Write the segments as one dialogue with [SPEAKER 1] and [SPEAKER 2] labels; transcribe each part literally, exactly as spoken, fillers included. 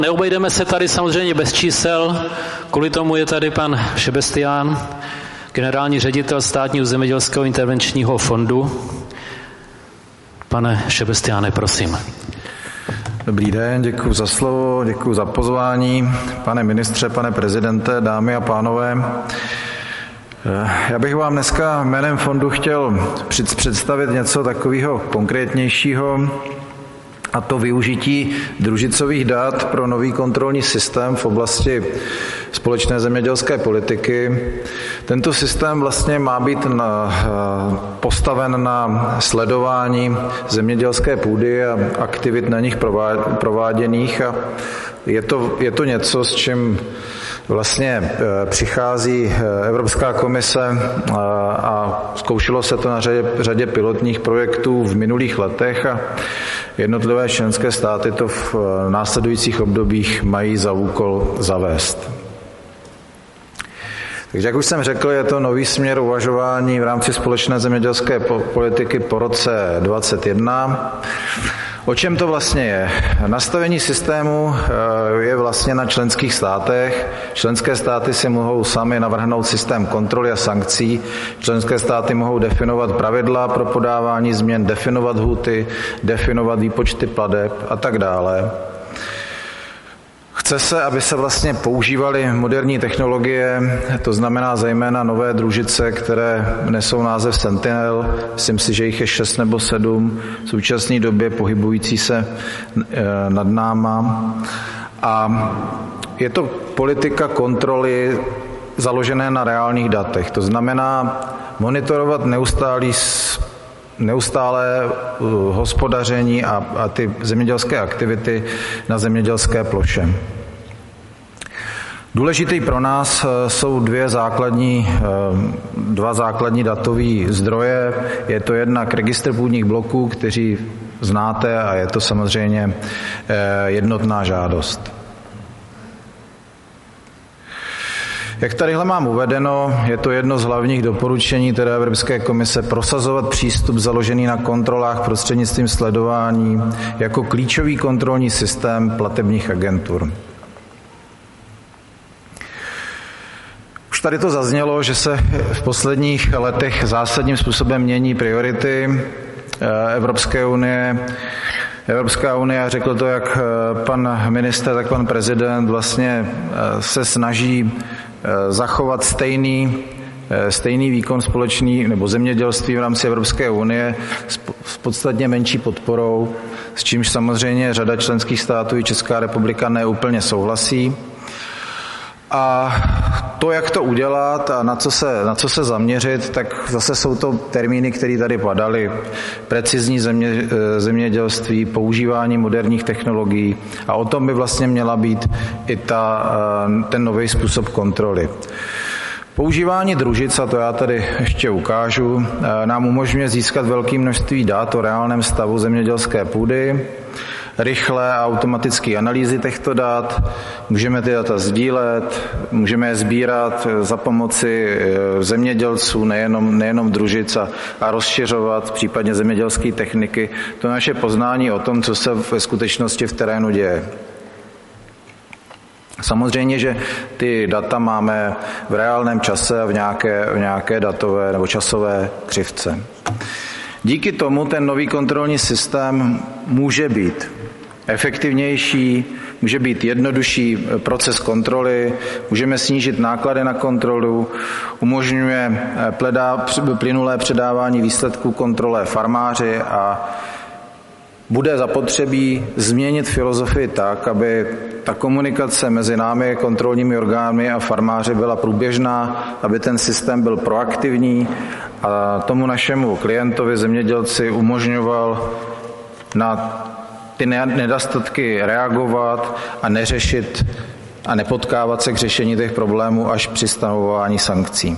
[SPEAKER 1] Neobejdeme se tady samozřejmě bez čísel, kvůli tomu je tady pan Šebestián, generální ředitel Státního zemědělského intervenčního fondu. Pane Šebestiáne, prosím.
[SPEAKER 2] Dobrý den, děkuji za slovo, děkuji za pozvání. Pane ministře, pane prezidente, dámy a pánové, já bych vám dneska jménem fondu chtěl představit něco takového konkrétnějšího, a to využití družicových dat pro nový kontrolní systém v oblasti společné zemědělské politiky. Tento systém vlastně má být na, postaven na sledování zemědělské půdy a aktivit na nich prováděných a je to, je to něco, s čím vlastně přichází Evropská komise a zkoušelo se to na řadě, řadě pilotních projektů v minulých letech a jednotlivé členské státy to v následujících obdobích mají za úkol zavést. Takže jak už jsem řekl, je to nový směr uvažování v rámci společné zemědělské politiky po roce dvacet jedna. O čem to vlastně je? Nastavení systému je vlastně na členských státech. Členské státy si mohou sami navrhnout systém kontroly a sankcí. Členské státy mohou definovat pravidla pro podávání změn, definovat lhůty, definovat výpočty plateb a tak dále. Chce se, aby se vlastně používaly moderní technologie, to znamená zejména nové družice, které nesou název Sentinel, myslím si, že jich je šest nebo sedm, v současné době pohybující se nad náma. A je to politika kontroly založené na reálných datech, to znamená monitorovat neustálý neustálé hospodaření a, a ty zemědělské aktivity na zemědělské ploše. Důležitý pro nás jsou dvě základní, dva základní datové zdroje. Je to jednak registr půdních bloků, který znáte, a je to samozřejmě jednotná žádost. Jak tadyhle mám uvedeno, je to jedno z hlavních doporučení tedy Evropské komise prosazovat přístup založený na kontrolách prostřednictvím sledování jako klíčový kontrolní systém platebních agentur. Už tady to zaznělo, že se v posledních letech zásadním způsobem mění priority Evropské unie. Evropská unie, řekl to jak pan ministr, tak pan prezident, vlastně se snaží zachovat stejný, stejný výkon společný nebo zemědělství v rámci Evropské unie s podstatně menší podporou, s čímž samozřejmě řada členských států i Česká republika neúplně souhlasí. A to, jak to udělat a na co se, na co se zaměřit, tak zase jsou to termíny, které tady padaly. Precizní země, zemědělství, používání moderních technologií a o tom by vlastně měla být i ta, ten nový způsob kontroly. Používání družic, a to já tady ještě ukážu, nám umožňuje získat velké množství dat o reálném stavu zemědělské půdy, rychlé a automatické analýzy těchto dat, můžeme ty data sdílet, můžeme je sbírat za pomoci zemědělců, nejenom, nejenom družic a, a rozšiřovat případně zemědělské techniky to naše poznání o tom, co se ve skutečnosti v terénu děje. Samozřejmě, že ty data máme v reálném čase a v nějaké, v nějaké datové nebo časové křivce. Díky tomu ten nový kontrolní systém může být efektivnější, může být jednodušší proces kontroly, můžeme snížit náklady na kontrolu, umožňuje plynulé předávání výsledků kontrole farmáři a bude zapotřebí změnit filozofii tak, aby ta komunikace mezi námi, kontrolními orgány a farmáři byla průběžná, aby ten systém byl proaktivní a tomu našemu klientovi, zemědělci, umožňoval na ty nedostatky reagovat a neřešit a nepotkávat se k řešení těch problémů až při stanovování sankcí.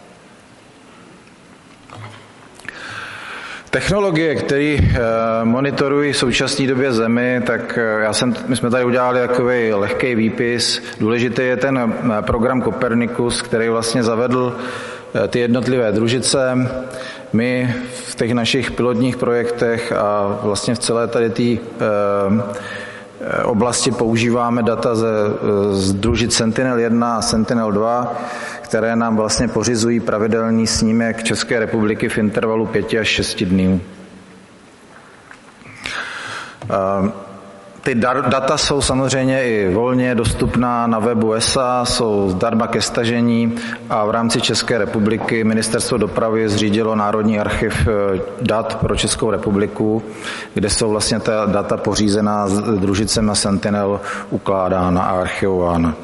[SPEAKER 2] Technologie, které monitorují v současné době zemi, tak já jsem, my jsme tady udělali takový lehký výpis. Důležitý je ten program Copernicus, který vlastně zavedl ty jednotlivé družice. My v těch našich pilotních projektech a vlastně v celé tady té oblasti používáme data ze, z družic Sentinel jedna a Sentinel dva, které nám vlastně pořizují pravidelný snímek České republiky v intervalu pěti až šesti dnů. Ty data jsou samozřejmě i volně dostupná na webu E S A, jsou zdarma ke stažení a v rámci České republiky Ministerstvo dopravy zřídilo Národní archiv dat pro Českou republiku, kde jsou vlastně ta data pořízená s družicemi Sentinel ukládána a archivována.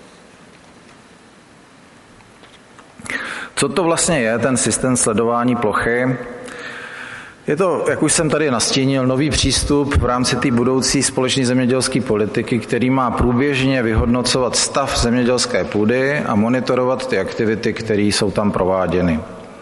[SPEAKER 2] Co to vlastně je, ten systém sledování plochy? Je to, jak už jsem tady nastínil, nový přístup v rámci té budoucí společné zemědělské politiky, který má průběžně vyhodnocovat stav zemědělské půdy a monitorovat ty aktivity, které jsou tam prováděny.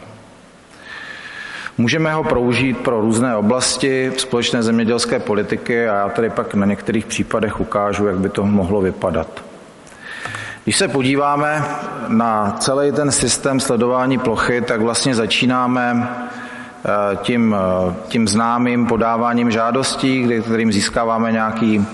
[SPEAKER 2] Můžeme ho použít pro různé oblasti společné zemědělské politiky a já tady pak na některých případech ukážu, jak by to mohlo vypadat. Když se podíváme na celý ten systém sledování plochy, tak vlastně začínáme tím, tím známým podáváním žádostí, kterým získáváme nějaký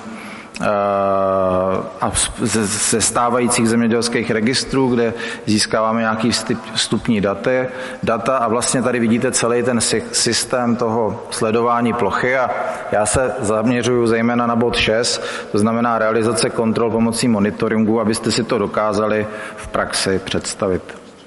[SPEAKER 2] ze stávajících zemědělských registrů, kde získáváme nějaký vstupní daty, data a vlastně tady vidíte celý ten systém toho sledování plochy a já se zaměřuju zejména na bod šest, to znamená realizace kontrol pomocí monitoringu, abyste si to dokázali v praxi představit.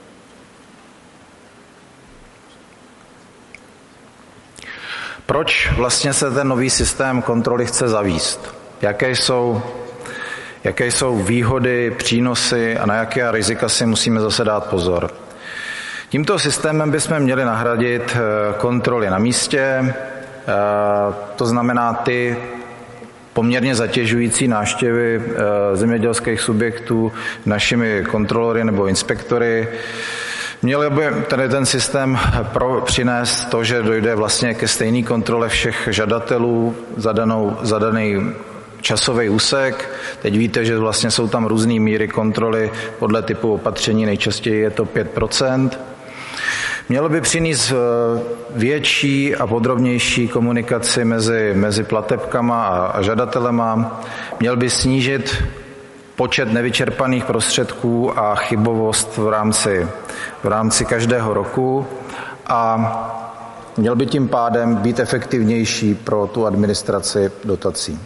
[SPEAKER 2] Proč vlastně se ten nový systém kontroly chce zavést? Jaké jsou, jaké jsou výhody, přínosy a na jaké rizika si musíme zase dát pozor? Tímto systémem bychom měli nahradit kontroly na místě, to znamená ty poměrně zatěžující návštěvy zemědělských subjektů našimi kontrolory nebo inspektory. Měl by tady ten systém pro, přinést to, že dojde vlastně ke stejné kontrole všech žadatelů za, danou, za daný časový úsek. Teď víte, že vlastně jsou tam různé míry kontroly podle typu opatření, nejčastěji je to pět procent. Mělo by přinést větší a podrobnější komunikaci mezi, mezi platebkama a, a žadatelema. Měl by snížit počet nevyčerpaných prostředků a chybovost v rámci, v rámci každého roku a měl by tím pádem být efektivnější pro tu administraci dotací.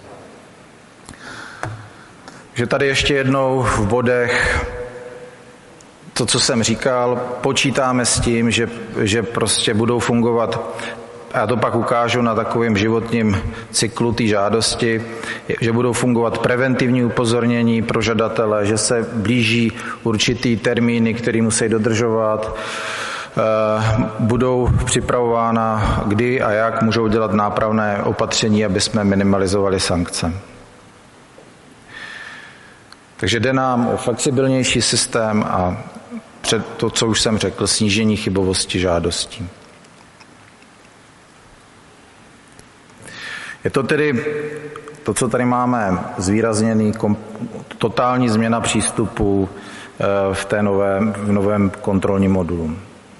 [SPEAKER 2] Takže tady ještě jednou v bodech to, co jsem říkal, počítáme s tím, že, že prostě budou fungovat, a já to pak ukážu na takovém životním cyklu té žádosti, že budou fungovat preventivní upozornění pro žadatele, že se blíží určitý termíny, které musí dodržovat, budou připravována, kdy a jak můžou dělat nápravné opatření, aby jsme minimalizovali sankce. Takže jde nám o flexibilnější systém a před to, co už jsem řekl, snížení chybovosti žádostí. Je to tedy to, co tady máme zvýrazněný, kom, totální změna přístupu v, té nové, v novém kontrolním modulu.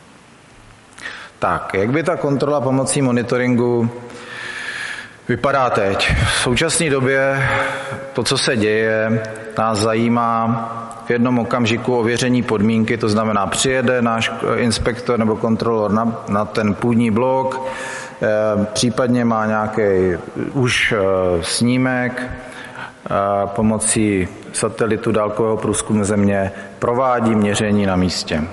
[SPEAKER 2] Tak, jak by ta kontrola pomocí monitoringu vypadá teď? V současné době to, co se děje, nás zajímá v jednom okamžiku ověření podmínky, to znamená přijede náš inspektor nebo kontrolor na, na ten půdní blok, případně má nějaký už snímek, pomocí satelitu dálkového průzkumu země provádí měření na místě.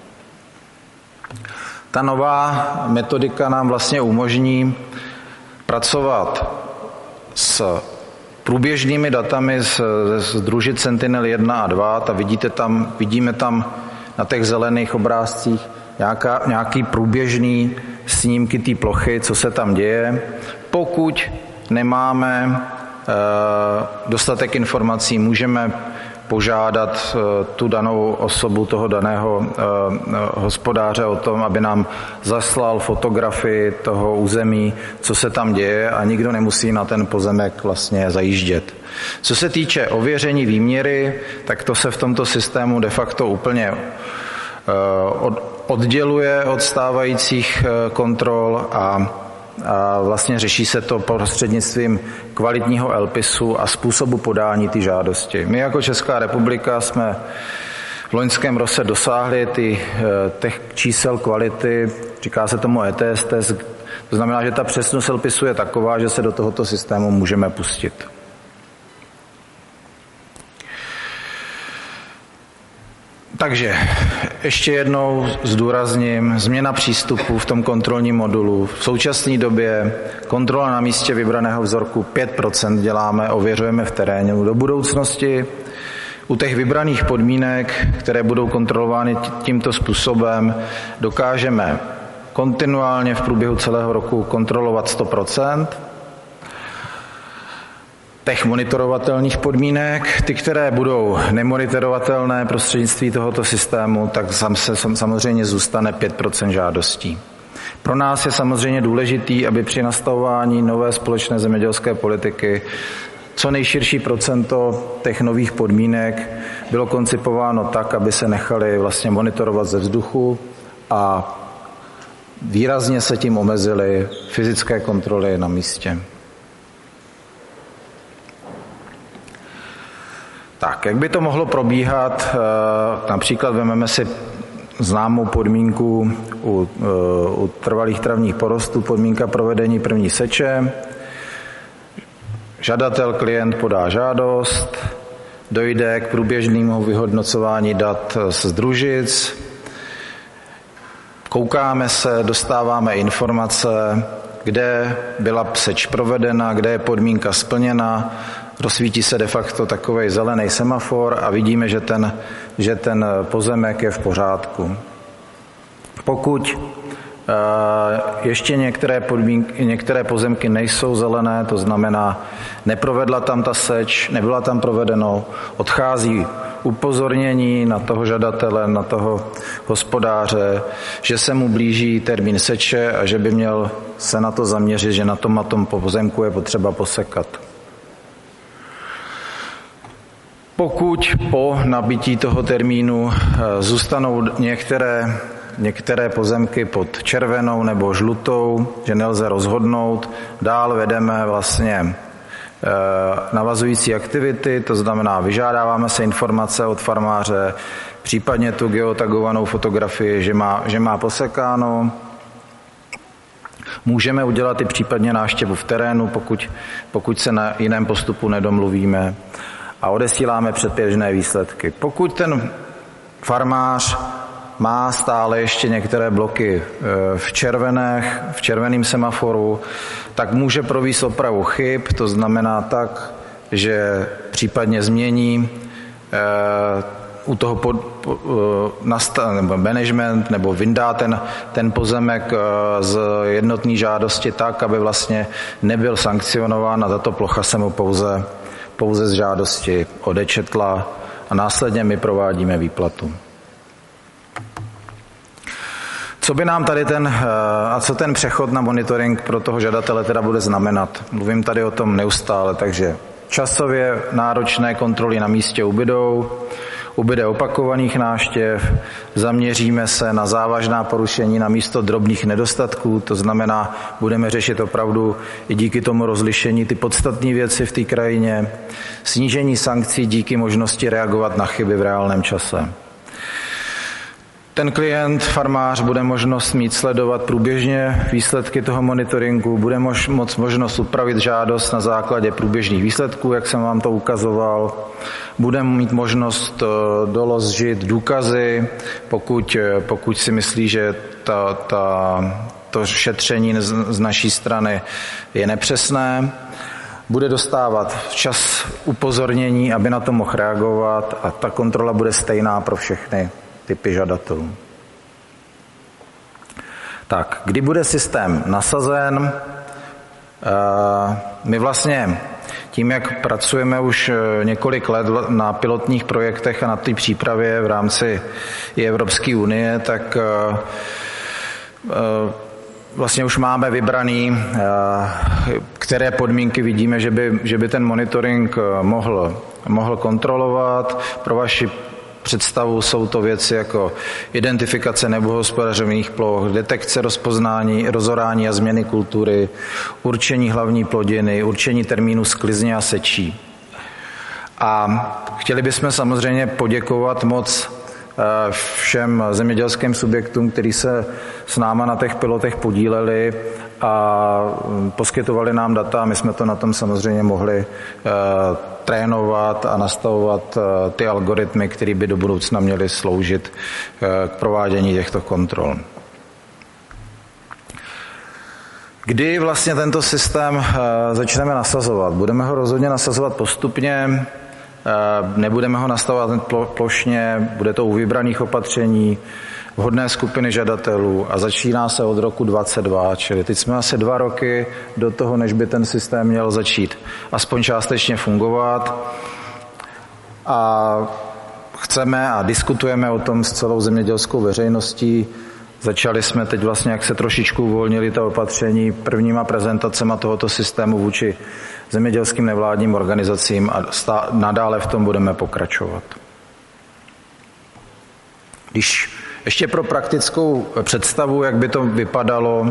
[SPEAKER 2] Ta nová metodika nám vlastně umožní pracovat s průběžnými datami z, z družic Sentinel jedna a dva. Ta vidíte tam, vidíme tam na těch zelených obrázcích nějaká, nějaký průběžný snímky té plochy, co se tam děje. Pokud nemáme e, dostatek informací, můžeme požádat e, tu danou osobu, toho daného e, hospodáře o tom, aby nám zaslal fotografii toho území, co se tam děje a nikdo nemusí na ten pozemek vlastně zajíždět. Co se týče ověření výměry, tak to se v tomto systému de facto úplně e, od, odděluje od stávajících kontrol a a vlastně řeší se to prostřednictvím kvalitního elpisu a způsobu podání té žádosti. My jako Česká republika jsme v loňském roce dosáhli ty, těch čísel kvality, říká se tomu E T S test, to znamená, že ta přesnost elpisu je taková, že se do tohoto systému můžeme pustit. Takže ještě jednou zdůrazním, změna přístupu v tom kontrolním modulu. V současné době kontrola na místě vybraného vzorku pět procent děláme, ověřujeme v terénu. Do budoucnosti u těch vybraných podmínek, které budou kontrolovány tímto způsobem, dokážeme kontinuálně v průběhu celého roku kontrolovat sto procent těch monitorovatelných podmínek. Ty, které budou nemonitorovatelné prostřednictví tohoto systému, tak samozřejmě zůstane pět procent žádostí. Pro nás je samozřejmě důležitý, aby při nastavování nové společné zemědělské politiky co nejširší procento těch nových podmínek bylo koncipováno tak, aby se nechaly vlastně monitorovat ze vzduchu a výrazně se tím omezily fyzické kontroly na místě. Tak, jak by to mohlo probíhat? Například vezmeme si známou podmínku u, u trvalých travních porostů, podmínka provedení první seče. Žadatel, klient podá žádost, dojde k průběžnému vyhodnocování dat z družic, koukáme se, dostáváme informace, kde byla seč provedena, kde je podmínka splněna, rozsvítí se de facto takovej zelený semafor a vidíme, že ten, že ten pozemek je v pořádku. Pokud ještě některé, podmínky, některé pozemky nejsou zelené, to znamená, neprovedla tam ta seč, nebyla tam provedeno, odchází upozornění na toho žadatele, na toho hospodáře, že se mu blíží termín seče a že by měl se na to zaměřit, že na tom a tom pozemku je potřeba posekat. Pokud po nabití toho termínu zůstanou některé Některé pozemky pod červenou nebo žlutou, že nelze rozhodnout. Dál vedeme vlastně e, navazující aktivity, to znamená vyžádáváme se informace od farmáře, případně tu geotagovanou fotografii, že má, že má posekáno. Můžeme udělat i případně návštěvu v terénu, pokud, pokud se na jiném postupu nedomluvíme a odesíláme předběžné výsledky. Pokud ten farmář má stále ještě některé bloky v červených, v červeném semaforu, tak může provést opravu chyb, to znamená tak, že případně změní eh, u toho pod, po, nasta, nebo management nebo vyndá ten, ten pozemek eh, z jednotné žádosti tak, aby vlastně nebyl sankcionován a tato plocha se mu pouze, pouze z žádosti odečetla a následně my provádíme výplatu. Co by nám tady ten, a co ten přechod na monitoring pro toho žadatele teda bude znamenat? Mluvím tady o tom neustále, takže časově náročné kontroly na místě ubydou, ubyde opakovaných návštěv, zaměříme se na závažná porušení na místo drobných nedostatků, to znamená, budeme řešit opravdu i díky tomu rozlišení ty podstatné věci v té krajině, snížení sankcí díky možnosti reagovat na chyby v reálném čase. Ten klient, farmář, bude možnost mít sledovat průběžně výsledky toho monitoringu, bude mož, moc možnost upravit žádost na základě průběžných výsledků, jak jsem vám to ukazoval. Bude mít možnost doložit důkazy, pokud, pokud si myslí, že ta, ta, to šetření z, z naší strany je nepřesné. Bude dostávat včas upozornění, aby na to mohl reagovat a ta kontrola bude stejná pro všechny typy žadatelů. Tak, kdy bude systém nasazen? My vlastně tím, jak pracujeme už několik let na pilotních projektech a na té přípravě v rámci i Evropské unie, tak vlastně už máme vybraný, které podmínky vidíme, že by, že by ten monitoring mohl, mohl kontrolovat. Pro vaši představu. Jsou to věci jako identifikace neobhospodařených ploch, detekce, rozpoznání, rozorání a změny kultury, určení hlavní plodiny, určení termínu sklizně a sečí. A chtěli bychom samozřejmě poděkovat moc všem zemědělským subjektům, kteří se s náma na těch pilotech podíleli a poskytovali nám data. My jsme to na tom samozřejmě mohli trénovat a nastavovat ty algoritmy, které by do budoucna měly sloužit k provádění těchto kontrol. Kdy vlastně tento systém začneme nasazovat? Budeme ho rozhodně nasazovat postupně, nebudeme ho nastavovat plošně, bude to u vybraných opatření, vhodné skupiny žadatelů a začíná se od roku dvacet dva, čili teď jsme asi dva roky do toho, než by ten systém měl začít aspoň částečně fungovat. A chceme a diskutujeme o tom s celou zemědělskou veřejností. Začali jsme teď vlastně, jak se trošičku uvolnili ta opatření, prvníma prezentacema tohoto systému vůči zemědělským nevládním organizacím a stá, nadále v tom budeme pokračovat. Když ještě pro praktickou představu, jak by to vypadalo,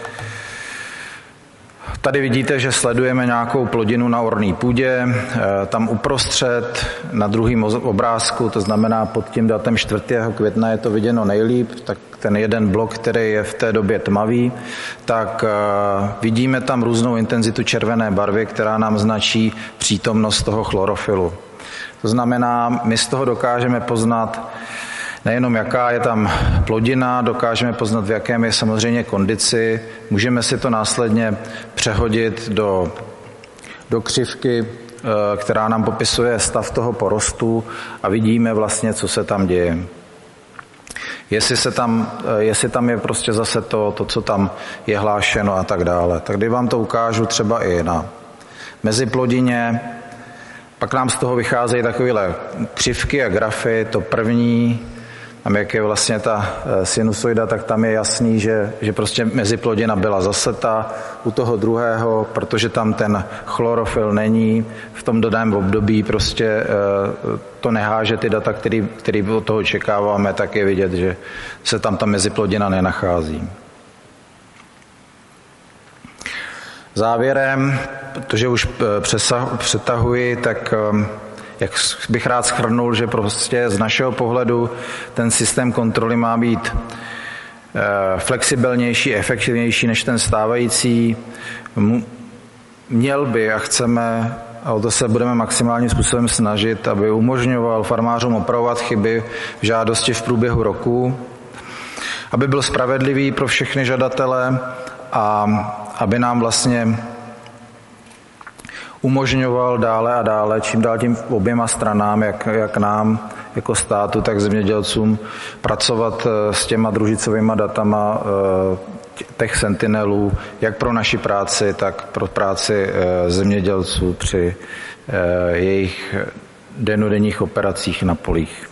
[SPEAKER 2] tady vidíte, že sledujeme nějakou plodinu na orné půdě, tam uprostřed na druhém obrázku, to znamená pod tím datem čtvrtého května je to viděno nejlíp, tak ten jeden blok, který je v té době tmavý, tak vidíme tam různou intenzitu červené barvy, která nám značí přítomnost toho chlorofilu. To znamená, my z toho dokážeme poznat nejenom jaká je tam plodina, dokážeme poznat, v jakém je samozřejmě kondici, můžeme si to následně přehodit do, do křivky, která nám popisuje stav toho porostu a vidíme vlastně, co se tam děje. Jestli, se tam, jestli tam je prostě zase to, to, co tam je hlášeno a tak dále. Tak když vám to ukážu třeba i na meziplodině, pak nám z toho vycházejí takovéhle křivky a grafy. To první, tam jak je vlastně ta sinusoida, tak tam je jasný, že, že prostě meziplodina byla zaseta. U toho druhého, protože tam ten chlorofil není, v tom daném období prostě to neháže ty data, který, který od toho očekáváme, tak je vidět, že se tam ta meziplodina nenachází. Závěrem, protože už přetahuji, tak jak bych rád shrnul, že prostě z našeho pohledu ten systém kontroly má být flexibilnější, efektivnější než ten stávající. Měl by a chceme, a o to se budeme maximálním způsobem snažit, aby umožňoval farmářům opravovat chyby v žádosti v průběhu roku, aby byl spravedlivý pro všechny žadatele a aby nám vlastně umožňoval dále a dále, čím dál tím oběma stranám, jak, jak nám jako státu, tak zemědělcům, pracovat s těma družicovými datama těch sentinelů, jak pro naši práci, tak pro práci zemědělců při jejich dennodenních operacích na polích.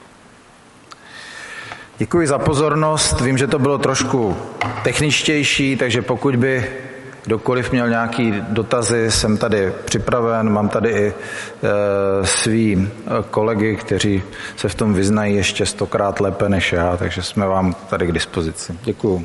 [SPEAKER 2] Děkuji za pozornost. Vím, že to bylo trošku techničtější, takže pokud by kdokoliv měl nějaký dotazy, jsem tady připraven, mám tady i e, svý kolegy, kteří se v tom vyznají ještě stokrát lépe než já, takže jsme vám tady k dispozici. Děkuju.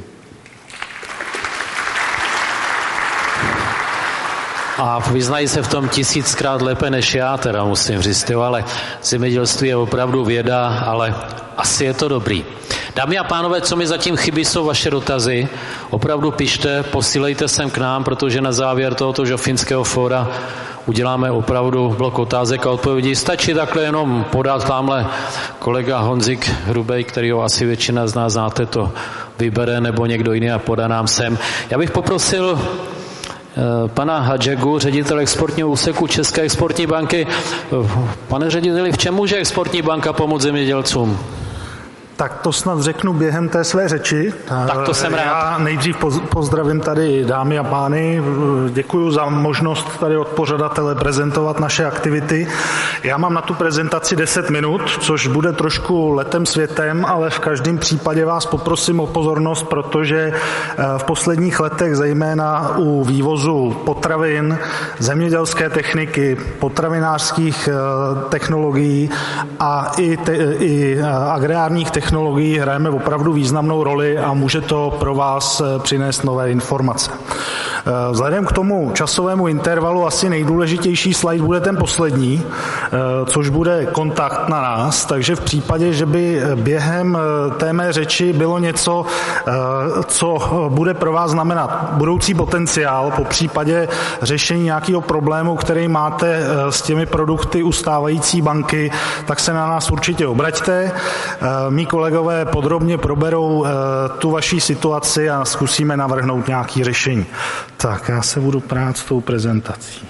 [SPEAKER 1] A vyznají se v tom tisíckrát lépe než já, teda musím říct, jo, ale zemědělství je opravdu věda, ale asi je to dobrý. Dámy a pánové, co mi zatím chybí, jsou vaše dotazy. Opravdu pište, posílejte sem k nám, protože na závěr tohoto žofínského fóra uděláme opravdu blok otázek a odpovědí. Stačí takhle jenom podat tamhle kolega Honzik Hrubej, kterýho asi většina z nás znáte, to vybere, nebo někdo jiný a podá nám sem. Já bych poprosil pana Hadžegu, ředitel exportního úseku České exportní banky. Pane řediteli, v čem může exportní banka pomoct zemědělcům?
[SPEAKER 3] Tak to snad řeknu během té své řeči.
[SPEAKER 1] Tak to jsem rád.
[SPEAKER 3] Já nejdřív pozdravím tady dámy a pány. Děkuji za možnost tady od pořadatele prezentovat naše aktivity. Já mám na tu prezentaci deset minut, což bude trošku letem světem, ale v každém případě vás poprosím o pozornost, protože v posledních letech, zejména u vývozu potravin, zemědělské techniky, potravinářských technologií a i, te, i agrárních technologií, technologií hrajeme opravdu významnou roli a může to pro vás přinést nové informace. Vzhledem k tomu časovému intervalu asi nejdůležitější slide bude ten poslední, což bude kontakt na nás, takže v případě, že by během té mé řeči bylo něco, co bude pro vás znamenat budoucí potenciál, po případě řešení nějakého problému, který máte s těmi produkty u stávající banky, tak se na nás určitě obraťte. Mí kolegové podrobně proberou tu vaši situaci a zkusíme navrhnout nějaké řešení. Tak, já se budu prát s tou prezentací.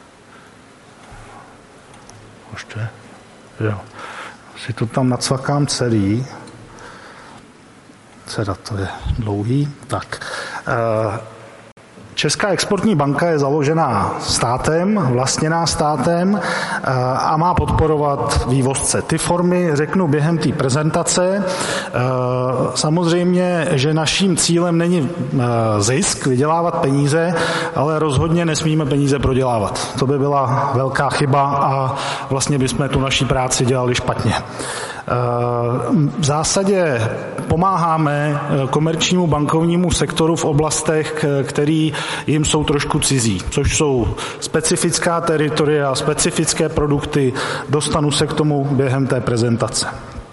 [SPEAKER 3] Ještě? Jo. Si to tam nacvakám celý. Teda to je dlouhý. Tak. Česká exportní banka je založená státem, vlastněná státem a má podporovat vývozce. Ty formy řeknu během té prezentace. Samozřejmě, že naším cílem není zisk, vydělávat peníze, ale rozhodně nesmíme peníze prodělávat. To by byla velká chyba a vlastně bychom tu naší práci dělali špatně. V zásadě pomáháme komerčnímu bankovnímu sektoru v oblastech, které jim jsou trošku cizí, což jsou specifická teritoria, specifické produkty. Dostanu se k tomu během té prezentace.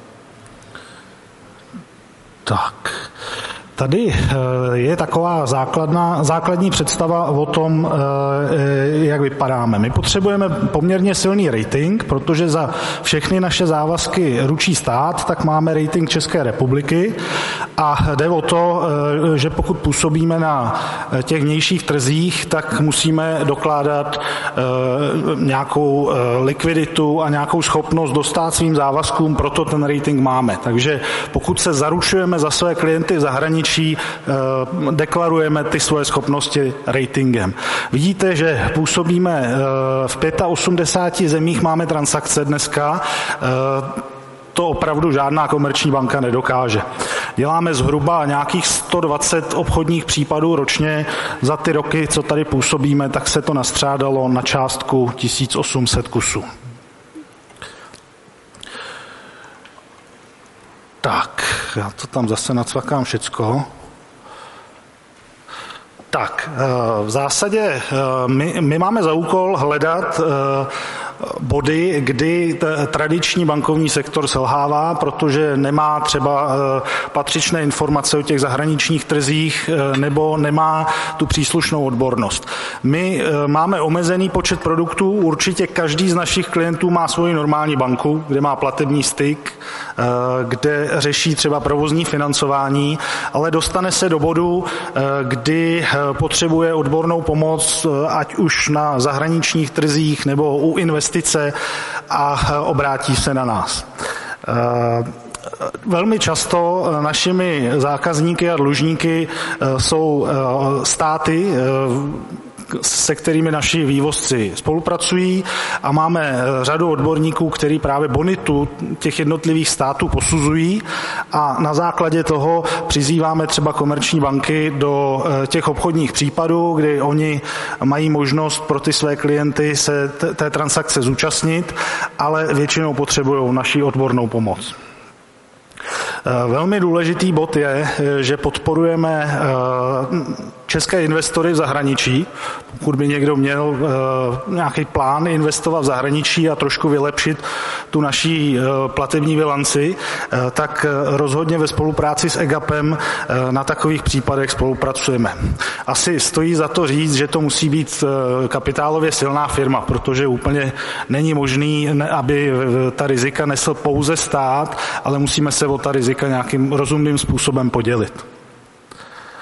[SPEAKER 3] Tak. Tady je taková základná, základní představa o tom, jak vypadáme. My potřebujeme poměrně silný rating, protože za všechny naše závazky ručí stát, tak máme rating České republiky a jde o to, že pokud působíme na těch vnějších trzích, tak musíme dokládat nějakou likviditu a nějakou schopnost dostát svým závazkům, proto ten rating máme. Takže pokud se zaručujeme za své klienty v zahraničí, deklarujeme ty svoje schopnosti ratingem. Vidíte, že působíme v osmdesáti pěti zemích, máme transakce dneska, to opravdu žádná komerční banka nedokáže. Děláme zhruba nějakých sto dvacet obchodních případů ročně. Za ty roky, co tady působíme, tak se to nastřádalo na částku tisíc osm set kusů. Tak, já to tam zase nacvakám všecko. Tak, v zásadě my, my máme za úkol hledat body, kdy tradiční bankovní sektor selhává, protože nemá třeba patřičné informace o těch zahraničních trzích nebo nemá tu příslušnou odbornost. My máme omezený počet produktů, určitě každý z našich klientů má svoji normální banku, kde má platební styk, kde řeší třeba provozní financování, ale dostane se do bodu, kdy potřebuje odbornou pomoc, ať už na zahraničních trzích nebo u investice a obrátí se na nás. Velmi často našimi zákazníky a dlužníky jsou státy, se kterými naši vývozci spolupracují a máme řadu odborníků, kteří právě bonitu těch jednotlivých států posuzují a na základě toho přizýváme třeba komerční banky do těch obchodních případů, kdy oni mají možnost pro ty své klienty se té transakce zúčastnit, ale většinou potřebují naši odbornou pomoc. Velmi důležitý bod je, že podporujeme české investory v zahraničí. Pokud by někdo měl nějaký plán investovat v zahraničí a trošku vylepšit tu naší platební bilanci, tak rozhodně ve spolupráci s EGAPem na takových případech spolupracujeme. Asi stojí za to říct, že to musí být kapitálově silná firma, protože úplně není možný, aby ta rizika nesl pouze stát, ale musíme se o ta rizika nějakým rozumným způsobem podělit.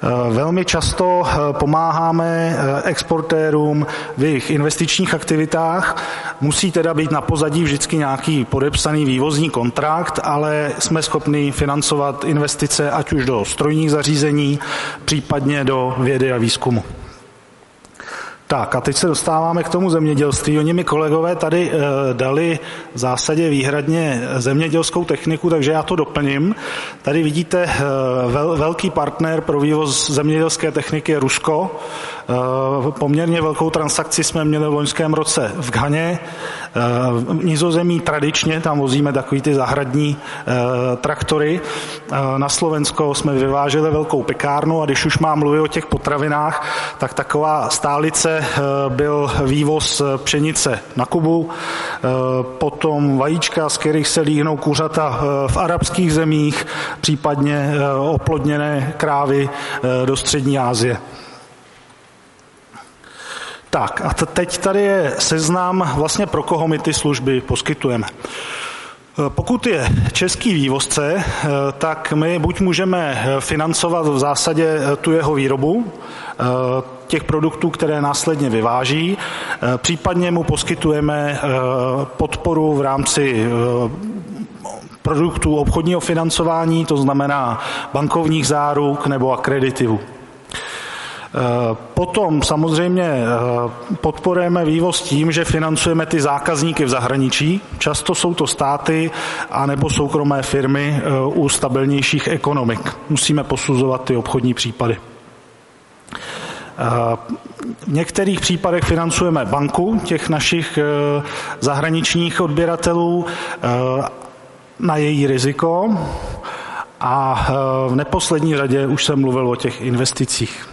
[SPEAKER 3] Velmi často pomáháme exportérům v jejich investičních aktivitách. Musí teda být na pozadí vždycky nějaký podepsaný vývozní kontrakt, ale jsme schopni financovat investice ať už do strojních zařízení, případně do vědy a výzkumu. Tak a teď se dostáváme k tomu zemědělství. Oni mi kolegové tady e, dali v zásadě výhradně zemědělskou techniku, takže já to doplním. Tady vidíte e, vel, velký partner pro vývoz zemědělské techniky je Rusko. E, poměrně velkou transakci jsme měli v loňském roce v Ghaně. E, Nizozemí tradičně, tam vozíme takový ty zahradní e, traktory. E, na Slovensko jsme vyváželi velkou pekárnu a když už mám mluvit o těch potravinách, tak taková stálice byl vývoz pšenice na Kubu, potom vajíčka, z kterých se líhnou kuřata v arabských zemích, případně oplodněné krávy do střední Asie. Tak a teď tady je seznam vlastně pro koho my ty služby poskytujeme. Pokud je český vývozce, tak my buď můžeme financovat v zásadě tu jeho výrobu, těch produktů, které následně vyváží, případně mu poskytujeme podporu v rámci produktů obchodního financování, to znamená bankovních záruk nebo akreditivu. Potom samozřejmě podporujeme vývoz tím, že financujeme ty zákazníky v zahraničí. Často jsou to státy anebo soukromé firmy u stabilnějších ekonomik. Musíme posuzovat ty obchodní případy. V některých případech financujeme banku těch našich zahraničních odběratelů na její riziko a v neposlední řadě už jsem mluvil o těch investicích.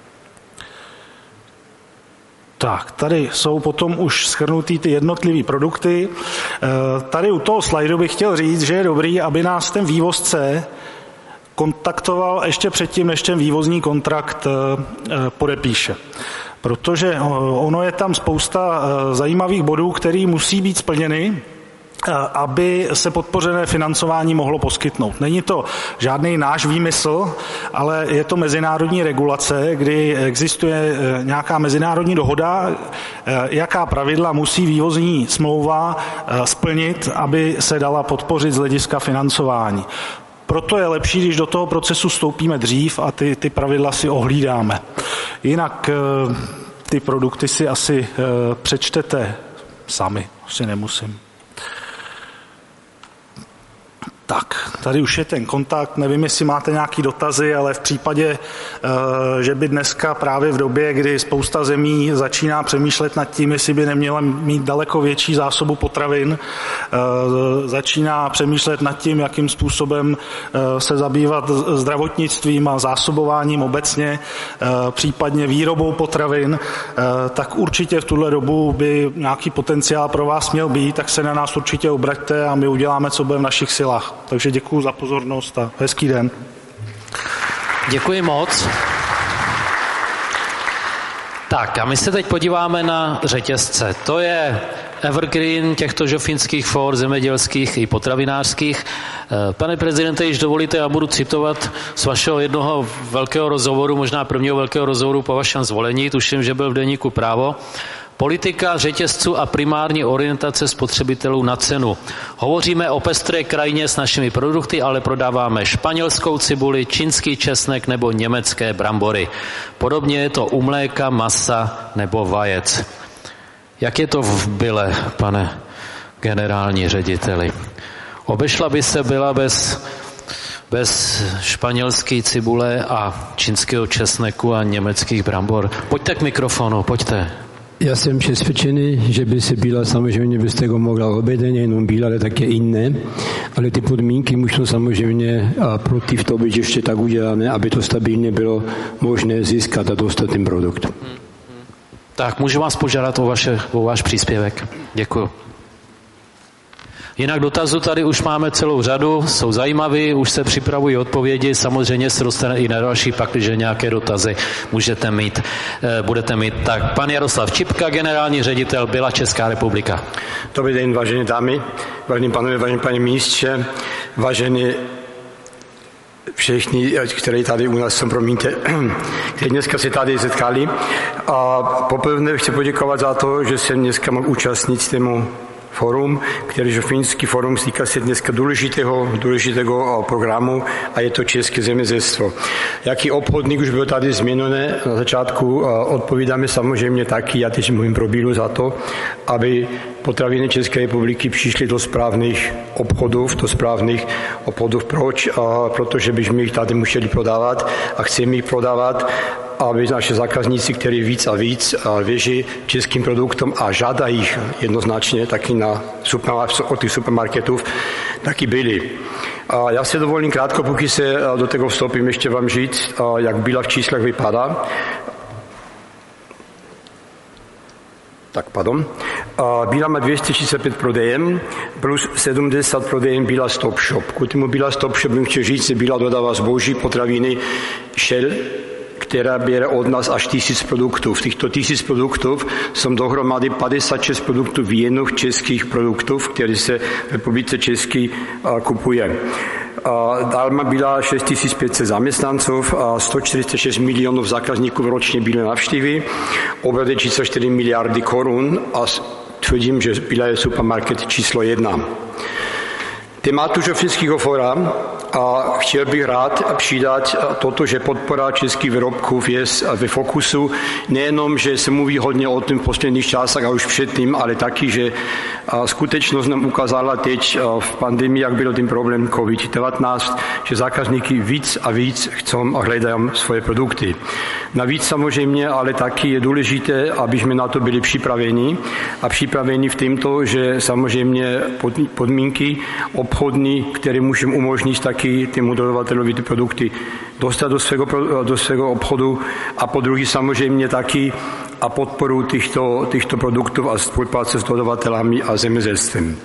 [SPEAKER 3] Tak, tady jsou potom už shrnutý ty jednotlivý produkty. Tady u toho slajdu bych chtěl říct, že je dobrý, aby nás ten vývozce kontaktoval ještě předtím, než ten vývozní kontrakt podepíše. Protože ono je tam spousta zajímavých bodů, které musí být splněny, aby se podpořené financování mohlo poskytnout. Není to žádný náš výmysl, ale je to mezinárodní regulace, kdy existuje nějaká mezinárodní dohoda, jaká pravidla musí vývozní smlouva splnit, aby se dala podpořit z hlediska financování. Proto je lepší, když do toho procesu vstoupíme dřív a ty, ty pravidla si ohlídáme. Jinak ty produkty si asi přečtete sami, asi nemusím. Tak, tady už je ten kontakt, nevím, jestli máte nějaké dotazy, ale v případě, že by dneska právě v době, kdy spousta zemí začíná přemýšlet nad tím, jestli by neměla mít daleko větší zásobu potravin, začíná přemýšlet nad tím, jakým způsobem se zabývat zdravotnictvím a zásobováním obecně, případně výrobou potravin, tak určitě v tuhle dobu by nějaký potenciál pro vás měl být, tak se na nás určitě obraťte a my uděláme, co bude v našich silách. Takže děkuji za pozornost a hezký den.
[SPEAKER 1] Děkuji moc. Tak a my se teď podíváme na řetězce. To je evergreen těchto žofínských for zemědělských i potravinářských. Pane prezidente, již dovolíte, já budu citovat z vašeho jednoho velkého rozhovoru, možná prvního velkého rozhovoru po vašem zvolení, tuším, že byl v deníku Právo. Politika řetězců a primární orientace spotřebitelů na cenu. Hovoříme o pestré krajině s našimi produkty, ale prodáváme španělskou cibuli, čínský česnek nebo německé brambory. Podobně je to u mléka, masa nebo vajec. Jak je to v byle, pane generální řediteli? Obešla by se byla bez, bez španělské cibule a čínského česneku a německých brambor? Pojďte k mikrofonu, pojďte.
[SPEAKER 4] Já jsem přesvědčený, že by se byla samozřejmě bez toho mohla obejít, nejenom byla, ale také jiné. Ale ty podmínky musí samozřejmě a protiv toho být ještě tak udělané, aby to stabilně bylo možné získat a dostat ten produkt.
[SPEAKER 1] Tak, můžu vás požádat o, vaše, o váš příspěvek. Děkuji. Jinak dotazů tady už máme celou řadu, jsou zajímavé, už se připravují odpovědi, samozřejmě se dostane i na další, pak, když nějaké dotazy můžete mít, budete mít. Tak, pan Jaroslav Čipka, generální ředitel Byla Česká republika.
[SPEAKER 5] Dobrý den, vážené dámy, vážení pánové, vážení paní ministře, vážení všichni, kteří tady u nás jsou, promiňte, kteří dneska se tady setkali. A poprvé chci poděkovat za to, že jsem dneska mohl účastnit tému forum, kterýže Finský forum týká se dneska důležitého, důležitého programu a je to české zemědělství. Jaký obchodník už byl tady změněné na začátku, odpovídáme samozřejmě taky, já teď mluvím pro Bílu za to, aby potraviny České republiky přišly do správných obchodů, do správných obchodů. Proč? Protože bychom jich tady museli prodávat a chceme jich prodávat, aby naše zákazníci, kteří víc a víc věří českým produktům a žádají jich jednoznačně taky na od těch supermarketů, taky byli. A já se dovolím krátko, pokud se do toho vstoupím, ještě vám říct, jak Bíla v číslech vypadá. Tak, pardon. Bíla má dvě stě třicet pět prodejen plus sedmdesát prodejen Bíla Stop Shop. K tomu Bíla Stop Shop bych chtěl říct, že Bíla dodává zboží, potraviny, Shell, která bere od nás až tisíc produktů. V těchto tisíc produktů jsou dohromady padesát šest produktů výjenných českých produktů, které se v Republice České kupuje. Dál má Bíla šest tisíc pět set zaměstnanců a sto čtyřicet šest milionů zákazníků ročně Bíle navštíví, obrat je třicet čtyři miliardy korun a tvrdím, že Bíla je supermarket číslo jedna. Tématu Finského fora a chtěl bych rád přidat toto, že podpora českých výrobků je ve fokusu. Nejenom, že se mluví hodně o tom v posledních časech a už předtím, ale taky, že skutečnost nám ukázala teď v pandemii, jak byl ten problém covid devatenáct, že zákazníky víc a víc chcou a hledají svoje produkty. Navíc samozřejmě, ale taky je důležité, aby jsme na to byli připraveni a připraveni v tomto, že samozřejmě podmínky obchodní, které můžeme umožnit taky těmu dodavatelovi ty produkty dostat do svého, do svého obchodu a po druhé samozřejmě taky a podporu těchto, těchto produktů a spolupráce s dodavatelami a zemědělstvím.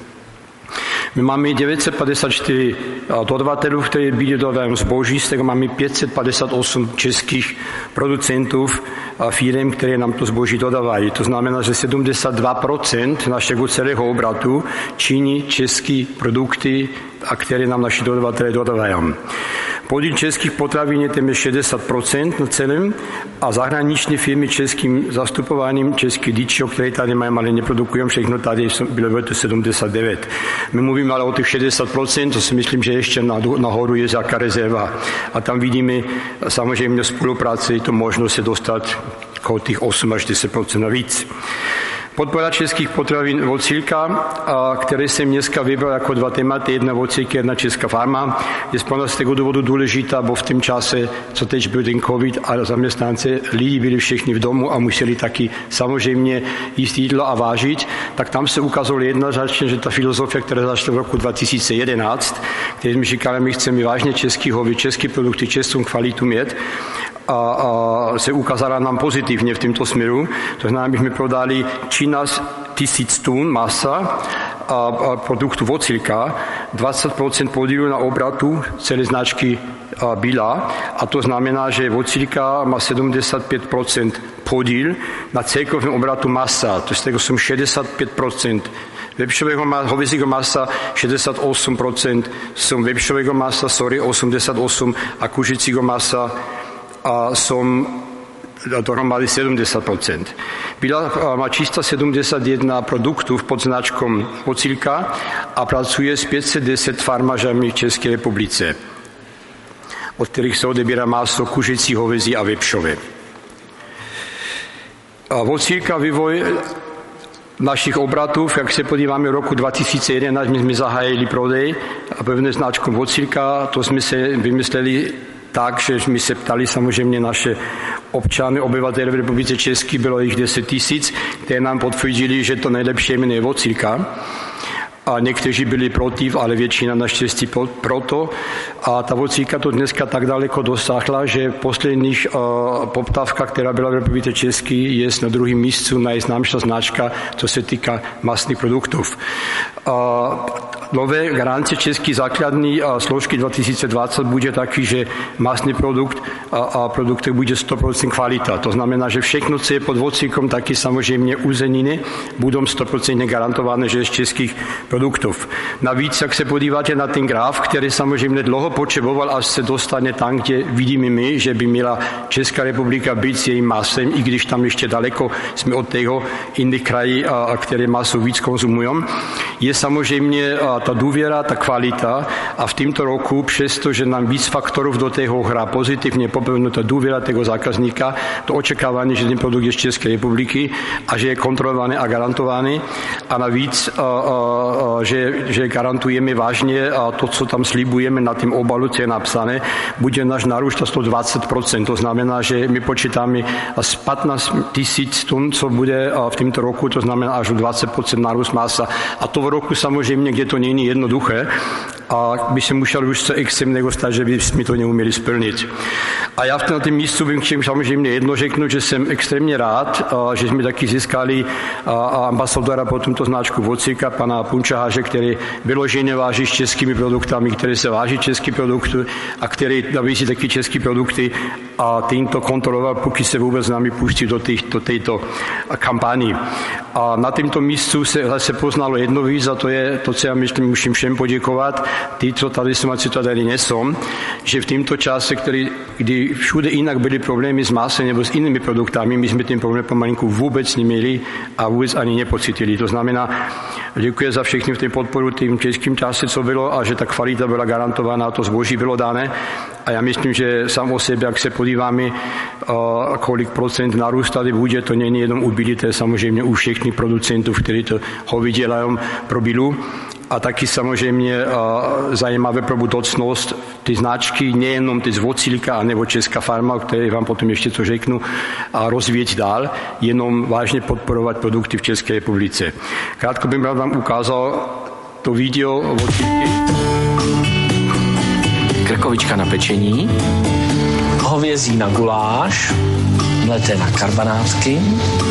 [SPEAKER 5] My máme devět set padesát čtyři dodavatelů, kteří byli dodávají zboží, z toho máme pět set padesát osm českých producentů a firm, které nám to zboží dodávají. To znamená, že sedmdesát dva procent našeho celého obratu činí české produkty, a které nám naši dodavatelé dodávají. Podíl českých potravin je téměř šedesát procent na celém a zahraniční firmy českým zastupováním český Dičo, které tady mají, ale neprodukují všechno, tady bylo to sedmdesát devět. My mluvíme ale o těch šedesát procent, to si myslím, že ještě nahoru je jaká rezerva. A tam vidíme samozřejmě spolupráci, to možnost se dostat k těch osm až deset procent navíc. Podpora českých potravin Vocílka, které jsem dneska vybral jako dva tématy, jedna Vocílka, jedna česká farma, je pro nás z toho důvodu důležitá, bo v tom čase, co teď byl ten covid a zaměstnance, lidi byli všichni v domu a museli taky samozřejmě jíst jídlo a vážit, tak tam se ukázalo jednoznačně, že ta filozofie, která začala v roku dva tisíce jedenáct, kde jsme říkali, my chceme vážně český hovy, české produkty, českou kvalitu mít, a, a se ukázala nám pozitivně v tomto směru. To znamená, že jsme prodali třináct tisíc tun masa a, a produktu Vocílka, dvacet procent podílu na obratu celé značky Bíla a to znamená, že Vocílka má sedmdesát pět procent podíl na celkovém obratu masa, to z toho jsou šedesát pět procent vepřového hovězího masa, šedesát osm procent jsou vepřového masa, sorry, osmdesát osm a kuřecího masa a jsou dohromady sedmdesát procent. Bíla má čísto sedmdesát jedna produktů pod značkou Vocílka a pracuje s pět set deset farmářami v České republice, od kterých se odebírá maso, kuřecí, hovězí a vepřové. Vocílka vývoj našich obratů, jak se podíváme v roku dva tisíce jedenáct, my jsme zahájili prodej a pevnou značkou Vocílka, to jsme se vymysleli tak, že jsme se ptali samozřejmě naše občany, obyvatele v Republice České, bylo jich deset tisíc, které nám potvrdili, že to nejlepší jméno je Vocílka. A někteří byli proti, ale většina naštěstí proto. A ta Vocílka to dneska tak daleko dosáhla, že posledních uh, poptávka, která byla v Republice České, je na druhém místě nejznámější značka, co se týká masných produktů. Uh, Nové garance české základní a složky dva tisíce dvacet bude taky, že masný produkt a, a produktech bude sto procent kvalita. To znamená, že všechno, co je pod vocíkom, taky samozřejmě uzeniny, budou sto procent garantované, že je z českých produktů. Navíc, jak se podíváte na ten graf, který samozřejmě dlouho potřeboval, až se dostane tam, kde vidíme my, že by měla Česká republika být s jejím masem, i když tam ještě daleko jsme od toho jiných krají, a, které maso víc konzumují, je samozřejmě a, ta důvěra, ta kvalita a v tomto roku, přestože nám víc faktorů do toho hra pozitivně, poprvé ta důvěra toho zákazníka, to očekávání, že ten produkt je z České republiky a že je kontrolovaný a garantovaný a navíc, a, a, a, že, že garantujeme vážně a to, co tam slibujeme na tím obalu, co je napsané, bude náš nárůst sto dvacet procent. To znamená, že my počítáme z patnáct tisíc tun, co bude v tomto roku, to znamená až dvacet procent nárůst masa. A to v roku samozřejmě, kde to není jednoduché, a by se musel už se extrémného stát, že bychom to neuměli splnit. A já na tom místu bych chtěl samozřejmě jedno řeknu, že jsem extrémně rád, že jsme taky získali ambasadora po tomto značku vocíka, pana Punčaháže, který vyloženě váží s českými produktami, který se váží český produkty a který nabízí taky české produkty a tím to kontroloval, pokud se vůbec s námi pustí do, těch, do této kampani. A na tomto místu se, se poznalo jedno víc a to je to, co já myslím, musím všem poděkovat, ty, co tady jsou a co tady nejsou, že v tomto čase, který, kdy všude jinak byly problémy s masem nebo s jinými produktami, my jsme ten problém pomalinku vůbec neměli a vůbec ani nepocitili. To znamená, děkuji za všechny v té podporu tím českým čase, co bylo a že ta kvalita byla garantovaná a to zboží bylo dané. A já myslím, že sám o sebe, jak se podíváme, kolik procent narůst tady bude, to není jenom u Billy, to je samozřejmě u všech producentů, kteří to ho vydělají pro Billu. A taky samozřejmě zajímavé pro budoucnost ty značky, nejenom ty z Vocílka nebo Česká farma, o které vám potom ještě co řeknu, a rozvíjet dál, jenom vážně podporovat produkty v České republice. Krátko bych vám ukázal to video o Vocílky.
[SPEAKER 6] Krkovička na pečení, hovězí na guláš, mleté na karbanátky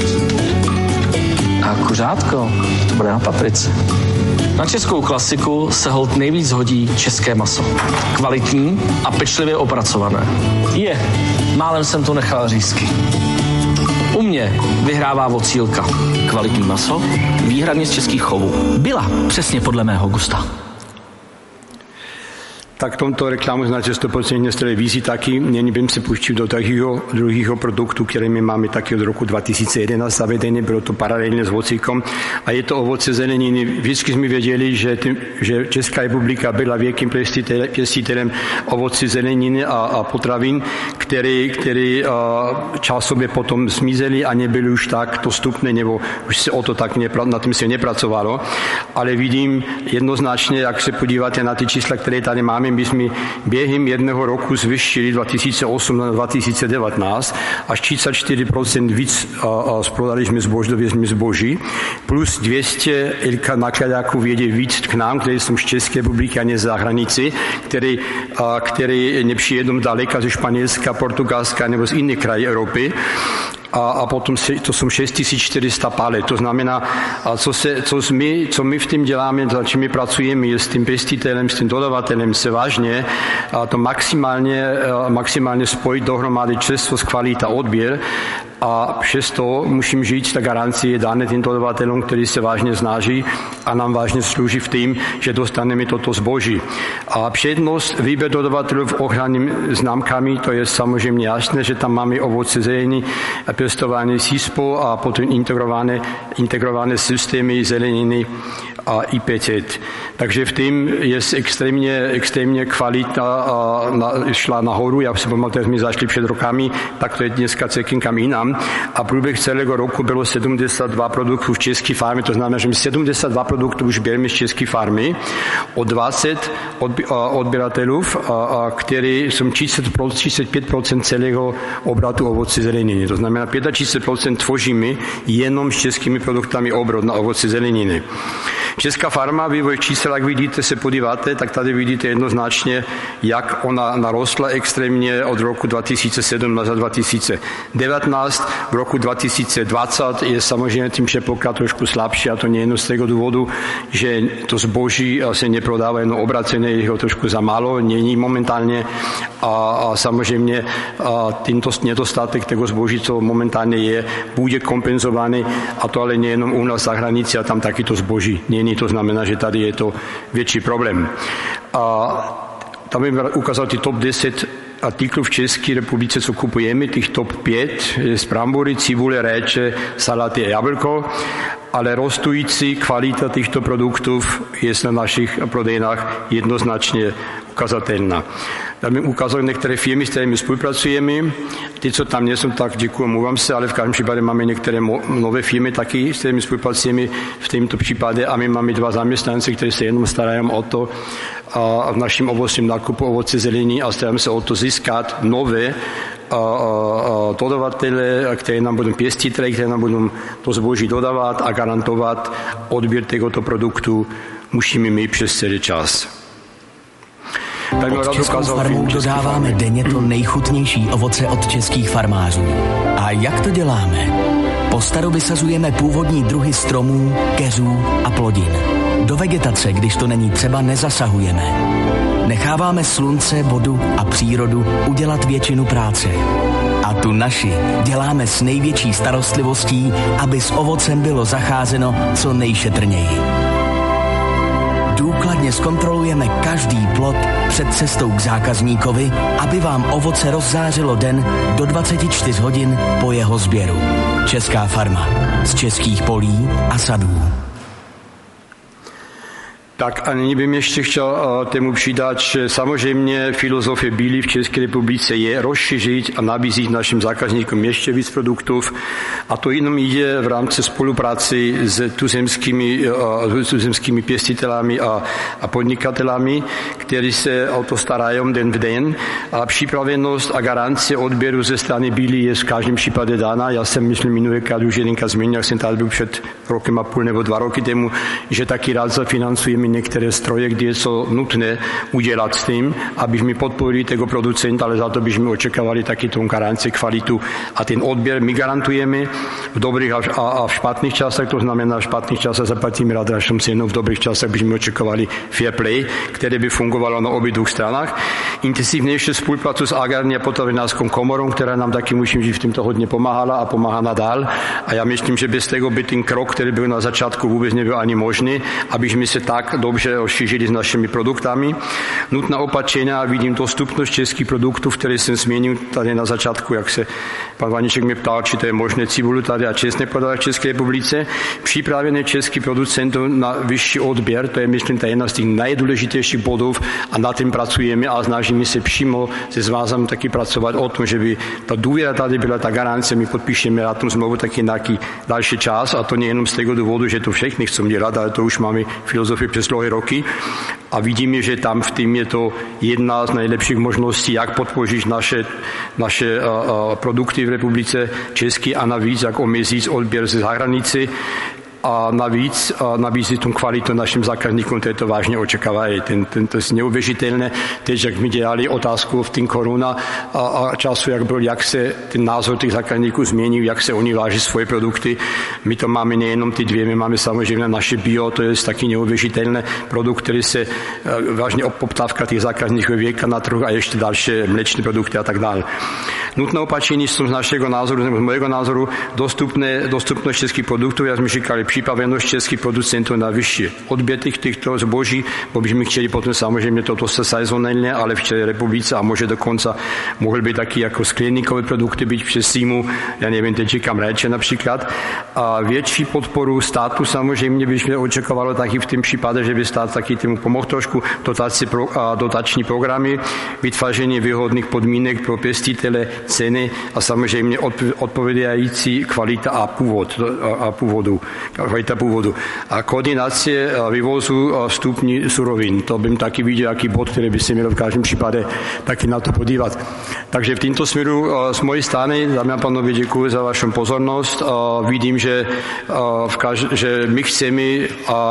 [SPEAKER 6] a kuřátko, to bude na paprice. Na českou klasiku se holt nejvíc hodí české maso. Kvalitní a pečlivě opracované. Je, málem jsem to nechal řízky. U mě vyhrává Vocílka. Kvalitní maso, výhradně z českých chovů. Byla přesně podle mého gusta.
[SPEAKER 5] Tak tomto reklamu znáte sto procent z televízí taky. Nyní bych se pustil do takového druhého produktu, který my máme taky od roku dva tisíce jedenáct zavedený, bylo to paralelně s vocíkom. A je to ovoce zeleniny. Vždycky jsme věděli, že, ty, že Česká republika byla věkým pěstitelem ovoce zeleniny a, a potravin, který, který časově potom zmizely a nebyly už tak dostupné, nebo už se o to tak nepra, na tom se nepracovalo. Ale vidím jednoznačně, jak se podíváte na ty čísla, které tady máme, my jsme během jednoho roku zvyšili dva tisíce osm na dva tisíce devatenáct až třicet čtyři procent víc a, a sprodali jsme zboží, dovězli zboží, plus dvě stě nakladáků vědě víc k nám, které jsou z České republiky a ne za hranici, který, a, který nepřijedou daleka ze Španělska, Portugalska nebo z jiných krajů Evropy. A, a potom se, to jsou šest tisíc čtyři sta palet. To znamená, a co, se, co, my, co my v tím děláme, za čím my pracujeme, je s tím pěstitelem, s tím dodavatelem se vážně a to maximálně, maximálně spojit dohromady čerstvost, kvalita, odběr. A přesto musím říct, ta garancie je dána těm dodavatelům, kteří se vážně snaží a nám vážně slouží v tím, že dostaneme toto zboží. A přednost výběr dodavatelů v ochrannými známkami, to je samozřejmě jasné, že tam máme ovoce zeleniny, pěstování S I S P O a potom integrované, integrované systémy zeleniny a I P C. Takže v tím je extrémně, extrémně kvalita a na, šla nahoru. Já si pamatuju, jsme zašli před rokami, tak to je dneska celkem jinam. A průběh celého roku bylo sedmdesát dva produktů v české farmě, to znamená, že my sedmdesát dva produktů už bereme z české farmy, o dvacet odběratelů, který jsou třicet pět procent celého obratu ovoce zeleniny. To znamená, třicet pět procent tvoříme jenom s českými produktami obrot na ovoce zeleniny. Česká farma, vývoj čísel, jak vidíte, se podíváte, tak tady vidíte jednoznačně, jak ona narostla extrémně od roku dva tisíce sedmnáct a dva tisíce devätnásť. V roku dva tisíce dvacet je samozřejmě tím předpoklad trošku slabší, a to nejen z toho důvodu, že to zboží se neprodává jenom obracené, je ho trošku za málo, není momentálně, a, a samozřejmě a tímto nedostatek toho zboží, co momentálně je, bude kompenzovaný, a to ale nejenom u nás za hranici, a tam taky to zboží není, to znamená, že tady je to větší problém. A tam bych ukázal ty top deset artiklů v České republice, co kupujeme, těch top pět, z brambory, cibule, réče, saláty a jablko, ale rostující kvalita těchto produktů je na našich prodejnách jednoznačně ukazatelná. Tam bych ukázal některé firmy, s kterými spolupracujeme. Ty, co tam nejsou, tak děkuji, mluvám se, ale v každém případě máme některé nové firmy taky, s kterými spolupracujeme v tomto případě, a my máme dva zaměstnance, kteří se jenom starají o to, a v našem ovocním nákupu ovoce zelení, a staráme se o to získat nové dodavatele, které nám budou pěstitele, které nám budou to zboží dodávat a garantovat odběr tohoto produktu, musíme mít přes celý čas.
[SPEAKER 7] Pod Českou farmou dodáváme denně to nejchutnější ovoce od českých farmářů. A jak to děláme? Po staru vysazujeme původní druhy stromů, keřů a plodin. Do vegetace, když to není třeba, nezasahujeme. Necháváme slunce, vodu a přírodu udělat většinu práce. A tu naši děláme s největší starostlivostí, aby s ovocem bylo zacházeno co nejšetrněji. Důkladně zkontrolujeme každý plod před cestou k zákazníkovi, aby vám ovoce rozzářilo den do dvacet čtyři hodin po jeho sběru. Česká farma z českých polí a sadů.
[SPEAKER 5] Tak a nyní bych ještě chtěl tomu přidat, že samozřejmě filozofie Bílý v České republice je rozšířit a nabízet našim zákazníkům ještě víc produktů, a to jenom jde v rámci spolupráci s tuzemskými, tuzemskými pěstitelami a, a podnikatelami, kteří se o to starají den v den, a připravenost a garance odběru ze strany Bílý je v každém případě dána. Já jsem, myslím, minulýkrát už jedenkrát zmínil, jak jsem tady byl před rokem a půl nebo dva roky tomu, že taky rád zafinancujeme některé stroje, kde je co nutné udělat s tím, abychom podporili tego producenta, ale za to bychom očekávali taky tu garanci, kvalitu a ten odběr. My garantujeme v dobrých a, a v špatných časech, to znamená v špatných časech zaplatíme rád našem cenu, v dobrých časech bychom očekávali fair play, které by fungovalo na obou dvou stranách. Intenzivnější spolupráci s Agrární a potravinářskou komorou, která nám taky, musím říct, v tomto hodně pomáhala a pomáhá nadál. A já myslím, že bez tego by ten krok, který byl na začátku, vůbec nebyl ani možný, abychom se tak dobře rozšířili s našimi produktami. Nutná opatření, vidím dostupnost českých produktů, které jsem změnil tady na začátku, jak se pan Vaníček mě ptal, či to je možné cibulu tady a čestné prodávat v České republice. Připravené český producentů na vyšší odběr, to je, myslím, ta jedna z těch nejdůležitějších bodů, a na tím pracujeme a snažíme se přímo se svazem taky pracovat o tom, že by ta důvěra tady byla, ta garance, my podpíšeme na tom znovu taky nějaký další čas, a to nejenom z toho důvodu, že to všechny chceme dělat, ale to už máme filozofii přes dlouhé roky, a vidíme, že tam v tím je to jedna z nejlepších možností, jak podpořit naše, naše uh, uh, produkty v republice české, a navíc, jak omezit odběr ze zahraničí, a navíc a nabízí tu kvalitu našim zákazníkům, které to vážně očekávají. Ten, ten, to je neuvěřitelné. Teď, jak mi dělali otázku v tím koruna a, a času, jak byl, jak se ten názor těch zákazníků změnil, jak se oni váží svoje produkty. My to máme nejenom ty dvě, my máme samozřejmě naše bio, to je taky neuvěřitelné produkt, který se vážně poptávka těch zákazníků věka na trhu, a ještě další mléčné produkty a tak dále. Nutné opatření jsou z našeho názoru, nebo z mojego názoru, dostupné, dostupnost českých produktů, jak jsme říkali, připravenost českých producentů na vyšší odběr těchto zboží, bo bychom chtěli potom samozřejmě toto se sezónně, ale v České republice, a může dokonce mohl by taky jako skleníkové produkty být přes símu, já nevím, teď říkám réče například. A větší podporu státu samozřejmě bychom očekávali taky v tom případě, že by stát taky tomu pomohl trošku, dotaci pro, a dotační programy, vytváření výhodných podmínek pro pěstitele, ceny a samozřejmě odpovídající kvalita a původ a původu. Kvalita původu. A koordinace vývozu vstupní surovin. To bym taky viděl, jaký bod, který by se měl v každém případě taky na to podívat. Takže v tomto směru z mojej strany, dámy a pánové, děkuji za vaši pozornost. Vidím, že, v kaž- že my chceme a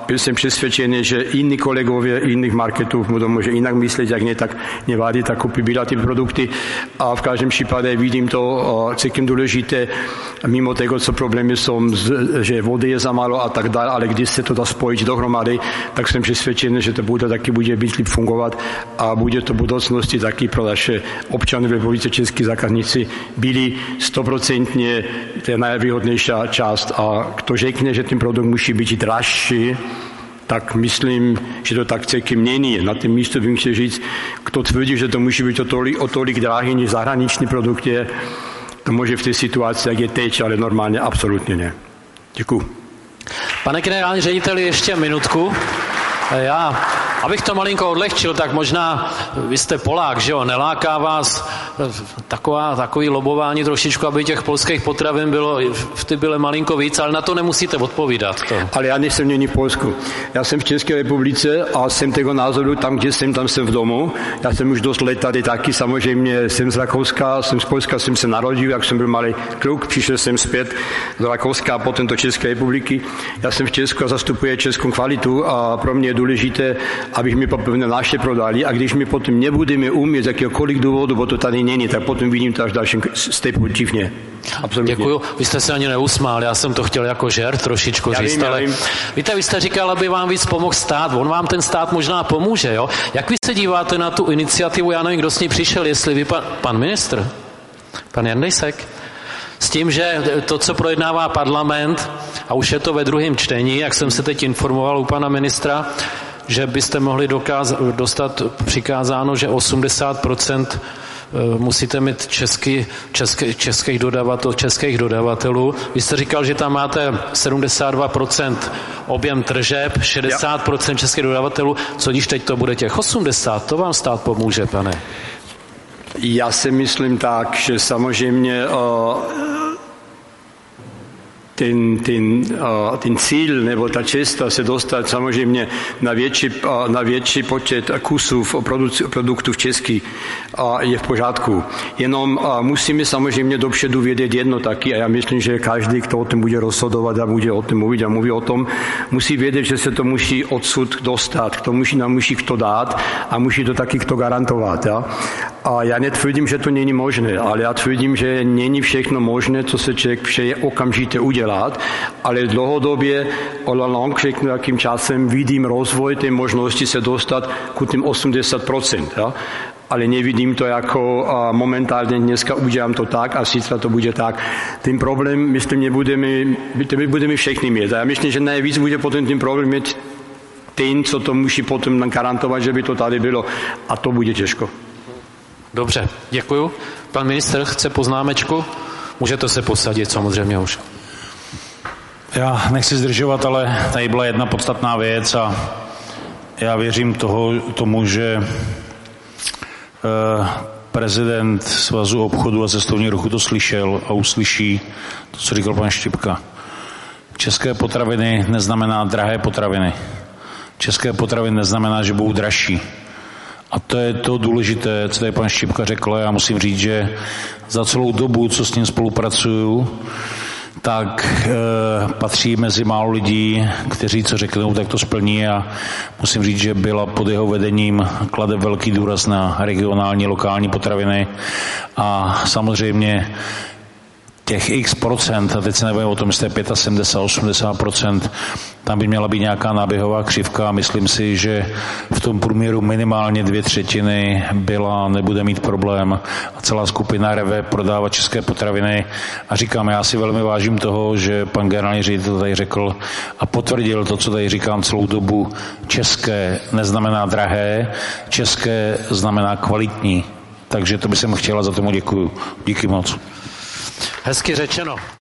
[SPEAKER 5] byl jsem přesvědčený, že jiní kolegové jiných marketů budou možná jinak myslet, jak ne, tak nevadí, tak koupí byla ty produkty a v každém případě vidím to celkem důležité, mimo tego, co problémy jsou, že vody je za málo a tak dále, ale když se to dá spojit dohromady, tak jsem přesvědčený, že to bude taky bude víc líp fungovat a bude to v budoucnosti taky pro naše občany v republice Český zákazníci byli stoprocentně to nejvýhodnější část a kdo řekne, že ten produkt musí být dražší, tak myslím, že to tak celkem není. Na tom místu bych chtěl říct, kdo tvrdí, že to musí být o tolik, o tolik drahý než zahraniční produkt je, to může v té situaci, jak je teď, ale normálně absolutně ne. Děkuju.
[SPEAKER 1] Pane generální řediteli, ještě minutku. Já, abych to malinko odlehčil, tak možná vy jste Polák, že jo, neláká vás taková, takový lobování trošičku, aby těch polských potravin bylo v ty byle malinko víc, ale na to nemusíte odpovídat. To.
[SPEAKER 5] Ale já nejsem není v Polsku. Já jsem v České republice a jsem tego názoru tam, kde jsem, tam jsem v domu. Já jsem už dost let tady taky, samozřejmě jsem z Rakouska, jsem z Polska, jsem se narodil, jak jsem byl malý kluk, přišel jsem zpět do Rakouska a potom do České republiky. Já jsem v Česku a zastupuji českou kvalitu a pro mě je důležité, abych mi poprvé naše prodali a když mi potom nebudeme umět z jakéhokoliv důvodu, bo to tady není, tak potom vidím to až dalším stepu divně. Absolutně.
[SPEAKER 1] Děkuju. Vy jste se ani neusmál, já jsem to chtěl jako žert trošičku já říct, vím, ale víte, vy jste říkal, aby vám víc pomohl stát, on vám ten stát možná pomůže, jo? Jak vy se díváte na tu iniciativu, já nevím, kdo s ní přišel, jestli vy pan, pan ministr, pan Jandejsek, s tím, že to, co projednává parlament, a už je to ve druhém čtení, jak jsem se teď informoval u pana ministra, že byste mohli dokázat, dostat přikázáno, že osmdesát procent musíte mít český, český, českých, dodavatel, českých dodavatelů. Vy jste říkal, že tam máte sedmdesát dva procent objem tržeb, šedesát procent českých dodavatelů. Co když teď to bude těch osmdesát? To vám stát pomůže, pane?
[SPEAKER 5] Já si myslím tak, že samozřejmě uh, ten, ten, uh, ten cíl nebo ta cesta se dostat samozřejmě na větší, uh, na větší počet kusů produc- produktů v Česky uh, je v pořádku. Jenom uh, musíme samozřejmě dopředu vědět jedno taky a já myslím, že každý, kdo o tom bude rozhodovat a bude o tom mluvit a mluví o tom, musí vědět, že se to musí odsud dostat, kdo musí, nám musí kdo dát a musí to taky kdo garantovat. Ja? A já netvrdím, že to není možné, ale já tvrdím, že není všechno možné, co se člověk přeje okamžitě udělat, ale dlouhodobě, all along, všechno jakým časem vidím rozvoj té možnosti se dostat k těm osmdesát procent. Ja? Ale nevidím to jako a momentálně dneska udělám to tak a zítra to bude tak. Ten problém, myslím, nebudeme, my budeme všechny mít. A já myslím, že nejvíc bude potom ten problém mít ten, co to musí potom garantovat, že by to tady bylo. A to bude těžko.
[SPEAKER 1] Dobře, děkuju. Pan ministr chce poznámečku? Můžete se posadit samozřejmě už.
[SPEAKER 8] Já nechci zdržovat, ale tady byla jedna podstatná věc a já věřím toho, tomu, že eh, prezident Svazu obchodu a cestovního ruchu to slyšel a uslyší to, co říkal pan Štipka. České potraviny neznamená drahé potraviny. České potraviny neznamená, že budou dražší. A to je to důležité, co tady pan Štipka řekl. Já musím říct, že za celou dobu, co s ním spolupracuju, tak e, patří mezi málo lidí, kteří co řeknou, tak to splní a musím říct, že byla pod jeho vedením klade velký důraz na regionální, lokální potraviny a samozřejmě těch x procent, a teď se nebavím o tom, jestli je sedmdesát pět, osmdesát procent, tam by měla být nějaká náběhová křivka a myslím si, že v tom průměru minimálně dvě třetiny byla, nebude mít problém a celá skupina reve prodávat české potraviny. A říkám, já si velmi vážím toho, že pan generální ředitel tady řekl a potvrdil to, co tady říkám celou dobu. České neznamená drahé, české znamená kvalitní. Takže to bych jsem chtěla, za tomu děkuju. Díky moc.
[SPEAKER 1] Hezky řečeno.